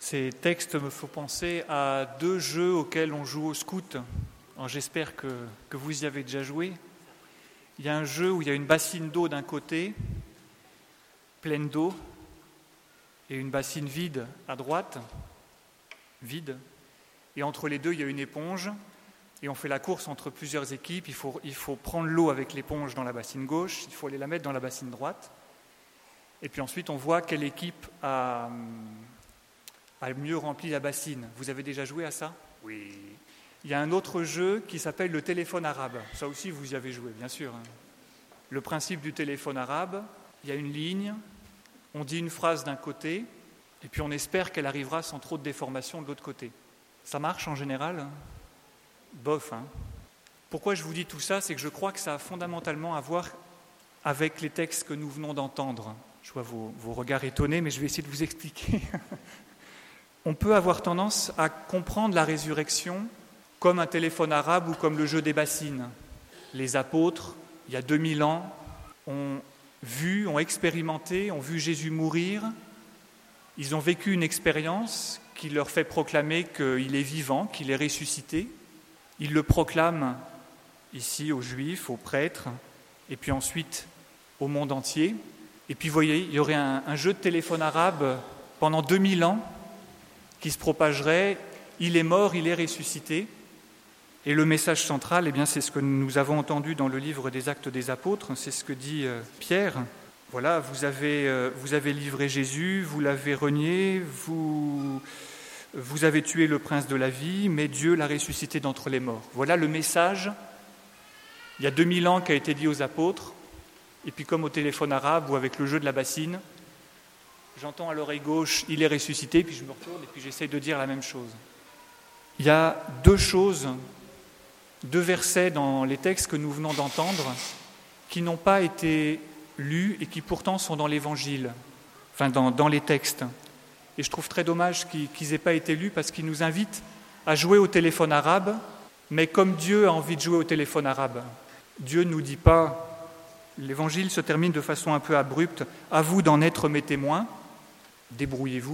Ces textes me font penser à deux jeux auxquels on joue au scout. Alors, j'espère que vous y avez déjà joué. Il y a un jeu où il y a une bassine d'eau d'un côté, pleine d'eau, et une bassine vide à droite, vide. Et entre les deux, il y a une éponge. Et on fait la course entre plusieurs équipes. Il faut prendre l'eau avec l'éponge dans la bassine gauche, il faut aller la mettre dans la bassine droite. Et puis ensuite, on voit quelle équipe a mieux rempli la bassine. Vous avez déjà joué à ça ? Oui. Il y a un autre jeu qui s'appelle le téléphone arabe. Ça aussi, vous y avez joué, bien sûr. Le principe du téléphone arabe, il y a une ligne, on dit une phrase d'un côté, et puis on espère qu'elle arrivera sans trop de déformation de l'autre côté. Ça marche en général ? Bof, hein. Pourquoi je vous dis tout ça ? C'est que je crois que ça a fondamentalement à voir avec les textes que nous venons d'entendre. Je vois vos regards étonnés, mais je vais essayer de vous expliquer. On peut avoir tendance à comprendre la résurrection comme un téléphone arabe ou comme le jeu des bassines. Les apôtres, il y a 2000 ans, ont vu, ont expérimenté, ont vu Jésus mourir. Ils ont vécu une expérience qui leur fait proclamer qu'il est vivant, qu'il est ressuscité. Ils le proclament ici aux Juifs, aux prêtres, et puis ensuite au monde entier. Et puis vous voyez, il y aurait un jeu de téléphone arabe pendant 2000 ans qui se propagerait. Il est mort, il est ressuscité. Et le message central, eh bien, c'est ce que nous avons entendu dans le livre des Actes des Apôtres, c'est ce que dit Pierre. Voilà, vous avez livré Jésus, vous l'avez renié, vous avez tué le prince de la vie, mais Dieu l'a ressuscité d'entre les morts. Voilà le message, il y a 2000 ans, qui a été dit aux apôtres. Et puis comme au téléphone arabe ou avec le jeu de la bassine, j'entends à l'oreille gauche, il est ressuscité, puis je me retourne et puis j'essaye de dire la même chose. Il y a deux versets dans les textes que nous venons d'entendre qui n'ont pas été lus et qui pourtant sont dans l'Évangile, enfin dans les textes. Et je trouve très dommage qu'ils n'aient pas été lus parce qu'ils nous invitent à jouer au téléphone arabe, mais comme Dieu a envie de jouer au téléphone arabe. Dieu ne nous dit pas, l'Évangile se termine de façon un peu abrupte, « À vous d'en être mes témoins, débrouillez-vous ».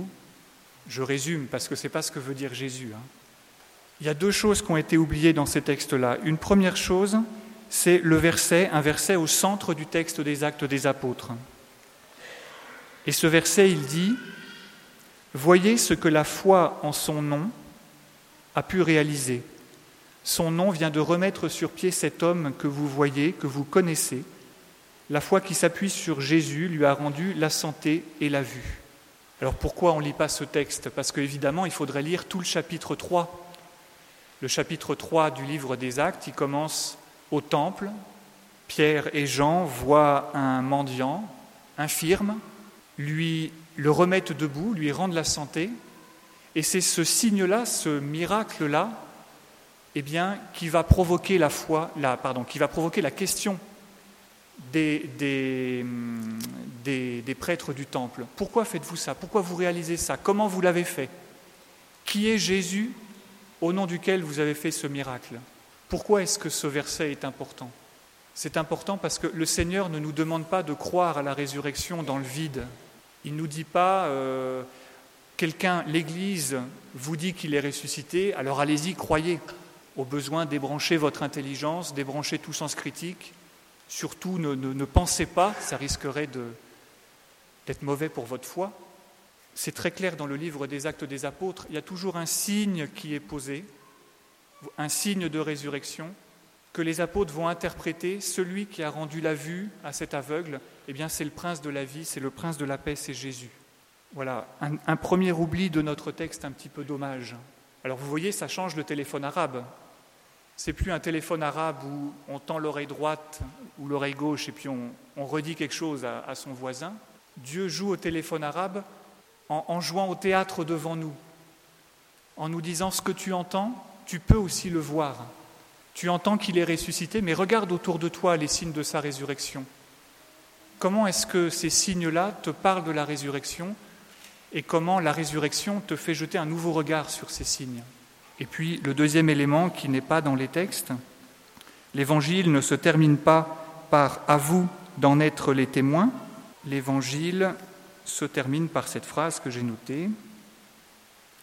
Je résume parce que ce n'est pas ce que veut dire Jésus. Il y a deux choses qui ont été oubliées dans ces textes-là. Une première chose, c'est un verset au centre du texte des Actes des Apôtres. Et ce verset, il dit « Voyez ce que la foi en son nom a pu réaliser. Son nom vient de remettre sur pied cet homme que vous voyez, que vous connaissez. La foi qui s'appuie sur Jésus lui a rendu la santé et la vue. » Alors pourquoi on ne lit pas ce texte ? Parce qu'évidemment, il faudrait lire tout le chapitre 3. Le chapitre 3 du livre des Actes, il commence au temple. Pierre et Jean voient un mendiant, infirme, lui le remettent debout, lui rendent la santé. Et c'est ce signe-là, ce miracle-là, eh bien, qui va provoquer qui va provoquer la question des prêtres du temple. Pourquoi faites-vous ça ? Pourquoi vous réalisez ça ? Comment vous l'avez fait ? Qui est Jésus au nom duquel vous avez fait ce miracle ? Pourquoi est-ce que ce verset est important ? C'est important parce que le Seigneur ne nous demande pas de croire à la résurrection dans le vide. Il ne nous dit pas l'Église vous dit qu'il est ressuscité, alors allez-y, croyez. Au besoin, débranchez votre intelligence, débranchez tout sens critique. Surtout, ne pensez pas, ça risquerait d'être mauvais pour votre foi. C'est très clair dans le livre des Actes des Apôtres, il y a toujours un signe qui est posé, un signe de résurrection, que les apôtres vont interpréter. Celui qui a rendu la vue à cet aveugle, eh bien c'est le prince de la vie, c'est le prince de la paix, c'est Jésus. Voilà, un premier oubli de notre texte, un petit peu dommage. Alors vous voyez, ça change le téléphone arabe. C'est plus un téléphone arabe où on tend l'oreille droite ou l'oreille gauche et puis on redit quelque chose à son voisin. Dieu joue au téléphone arabe en jouant au théâtre devant nous, en nous disant ce que tu entends, tu peux aussi le voir. Tu entends qu'il est ressuscité, mais regarde autour de toi les signes de sa résurrection. Comment est-ce que ces signes-là te parlent de la résurrection et comment la résurrection te fait jeter un nouveau regard sur ces signes ? Et puis, le deuxième élément qui n'est pas dans les textes, l'Évangile ne se termine pas par « à vous d'en être les témoins ». L'Évangile se termine par cette phrase que j'ai notée.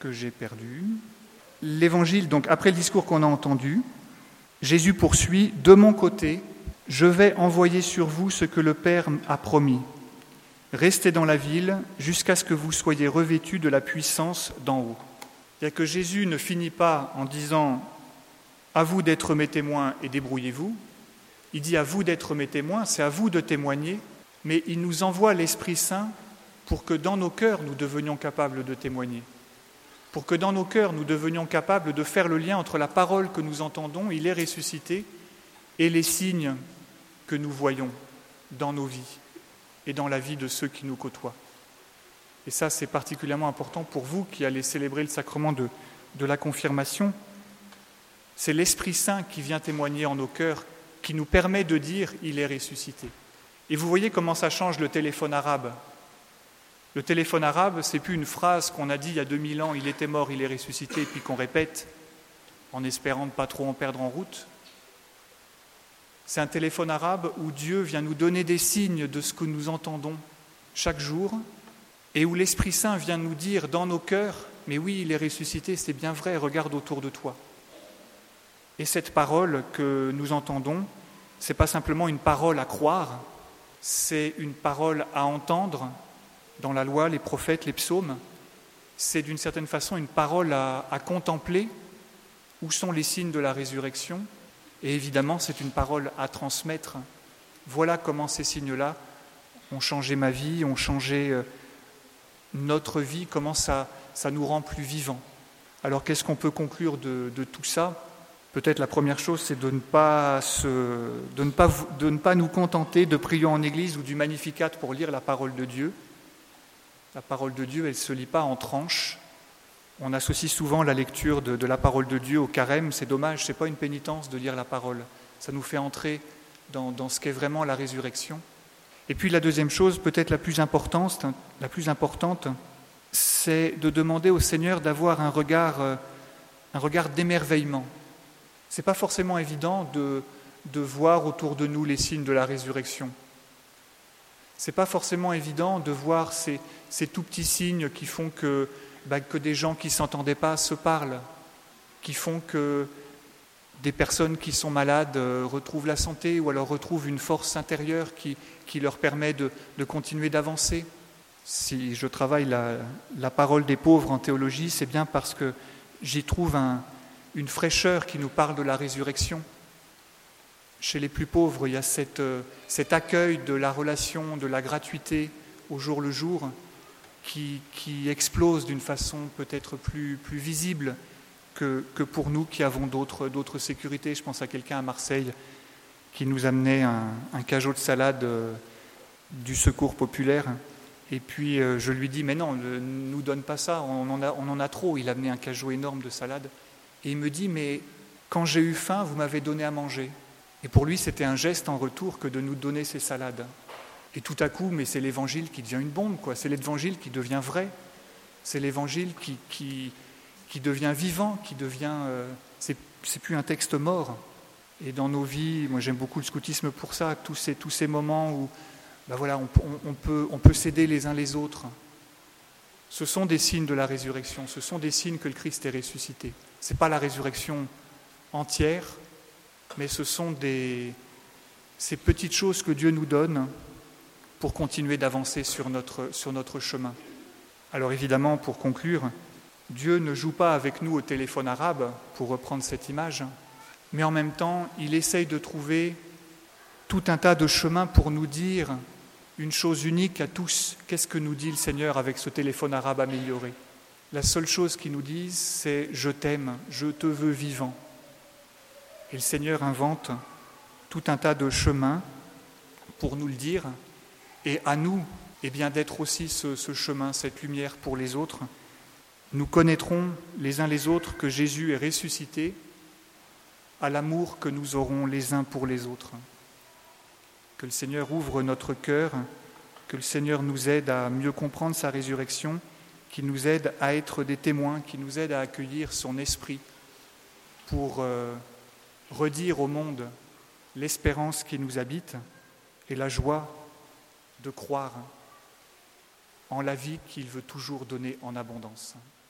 que j'ai perdu. L'évangile, donc après le discours qu'on a entendu, Jésus poursuit, « De mon côté, je vais envoyer sur vous ce que le Père a promis. Restez dans la ville jusqu'à ce que vous soyez revêtus de la puissance d'en haut. » C'est-à-dire que Jésus ne finit pas en disant « À vous d'être mes témoins et débrouillez-vous ». Il dit « À vous d'être mes témoins », c'est à vous de témoigner, mais il nous envoie l'Esprit Saint pour que dans nos cœurs, nous devenions capables de témoigner. Pour que dans nos cœurs, nous devenions capables de faire le lien entre la parole que nous entendons, il est ressuscité, et les signes que nous voyons dans nos vies et dans la vie de ceux qui nous côtoient. Et ça, c'est particulièrement important pour vous qui allez célébrer le sacrement de la confirmation. C'est l'Esprit Saint qui vient témoigner en nos cœurs, qui nous permet de dire « il est ressuscité ». Et vous voyez comment ça change le téléphone arabe. Le téléphone arabe, c'est plus une phrase qu'on a dit il y a 2000 ans, il était mort, il est ressuscité, et puis qu'on répète en espérant ne pas trop en perdre en route. C'est un téléphone arabe où Dieu vient nous donner des signes de ce que nous entendons chaque jour, et où l'Esprit Saint vient nous dire dans nos cœurs, mais oui, il est ressuscité, c'est bien vrai, regarde autour de toi. Et cette parole que nous entendons, ce n'est pas simplement une parole à croire, c'est une parole à entendre. Dans la loi, les prophètes, les psaumes, c'est d'une certaine façon une parole à contempler. Où sont les signes de la résurrection ? Et évidemment, c'est une parole à transmettre. Voilà comment ces signes-là ont changé ma vie, ont changé notre vie, comment ça nous rend plus vivants. Alors qu'est-ce qu'on peut conclure de tout ça ? Peut-être la première chose, c'est de ne pas nous contenter de prier en église ou du Magnificat pour lire la parole de Dieu. La parole de Dieu, elle ne se lit pas en tranches. On associe souvent la lecture de la parole de Dieu au carême. C'est dommage, ce n'est pas une pénitence de lire la parole. Ça nous fait entrer dans ce qu'est vraiment la résurrection. Et puis la deuxième chose, peut-être la plus importante, c'est de demander au Seigneur d'avoir un regard d'émerveillement. Ce n'est pas forcément évident de voir autour de nous les signes de la résurrection. Ce n'est pas forcément évident de voir ces tout petits signes qui font que des gens qui ne s'entendaient pas se parlent, qui font que des personnes qui sont malades retrouvent la santé ou alors retrouvent une force intérieure qui leur permet de continuer d'avancer. Si je travaille la parole des pauvres en théologie, c'est bien parce que j'y trouve une fraîcheur qui nous parle de la résurrection. Chez les plus pauvres, il y a cet accueil de la relation, de la gratuité au jour le jour qui explose d'une façon peut-être plus visible que pour nous qui avons d'autres sécurités. Je pense à quelqu'un à Marseille qui nous amenait un cajot de salade du Secours populaire. Et puis je lui dis « Mais non, ne nous donne pas ça, on en a trop. » Il amenait un cajot énorme de salade. Et il me dit « Mais quand j'ai eu faim, vous m'avez donné à manger. » Et pour lui, c'était un geste en retour que de nous donner ces salades. Et tout à coup, mais c'est l'évangile qui devient une bombe, quoi. C'est l'évangile qui devient vrai. C'est l'évangile qui devient vivant, qui devient... c'est plus un texte mort. Et dans nos vies, moi j'aime beaucoup le scoutisme pour ça, tous ces moments où on peut s'aider les uns les autres. Ce sont des signes de la résurrection, ce sont des signes que le Christ est ressuscité. Ce n'est pas la résurrection entière, mais ce sont ces petites choses que Dieu nous donne pour continuer d'avancer sur notre chemin. Alors évidemment, pour conclure, Dieu ne joue pas avec nous au téléphone arabe, pour reprendre cette image, mais en même temps, il essaye de trouver tout un tas de chemins pour nous dire une chose unique à tous. Qu'est-ce que nous dit le Seigneur avec ce téléphone arabe amélioré ? La seule chose qu'il nous dit, c'est « Je t'aime, je te veux vivant ». Et le Seigneur invente tout un tas de chemins pour nous le dire, et à nous, d'être aussi ce chemin, cette lumière pour les autres. Nous connaîtrons les uns les autres que Jésus est ressuscité à l'amour que nous aurons les uns pour les autres. Que le Seigneur ouvre notre cœur, que le Seigneur nous aide à mieux comprendre sa résurrection, qu'il nous aide à être des témoins, qu'il nous aide à accueillir son esprit pour redire au monde l'espérance qui nous habite et la joie de croire en la vie qu'il veut toujours donner en abondance.